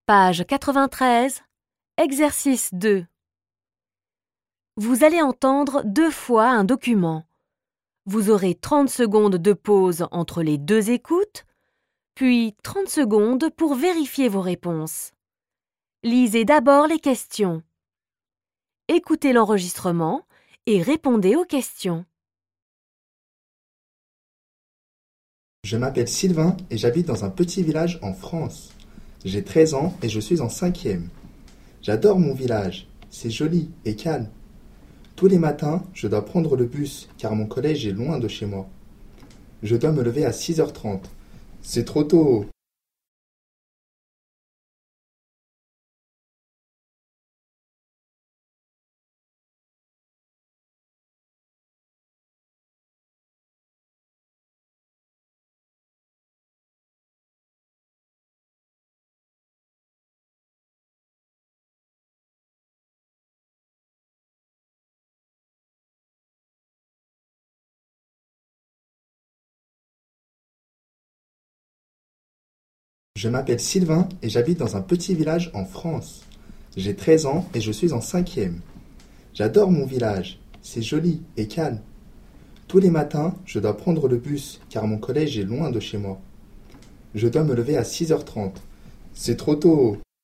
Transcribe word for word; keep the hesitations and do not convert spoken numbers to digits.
Page quatre-vingt-treize, exercice deux. Vous allez entendre deux fois un document. Vous aurez trente secondes de pause entre les deux écoutes, puis trente secondes pour vérifier vos réponses. Lisez d'abord les questions. Écoutez l'enregistrement et répondez aux questions. Je m'appelle Sylvain et j'habite dans un petit village en France. J'ai treize ans et je suis en cinquième. J'adore mon village, c'est joli et calme. Tous les matins, je dois prendre le bus car mon collège est loin de chez moi. Je dois me lever à six heures trente. C'est trop tôt. Je m'appelle Sylvain et j'habite dans un petit village en France. J'ai treize ans et je suis en cinquième. J'adore mon village, c'est joli et calme. Tous les matins, je dois prendre le bus car mon collège est loin de chez moi. Je dois me lever à six heures trente. C'est trop tôt.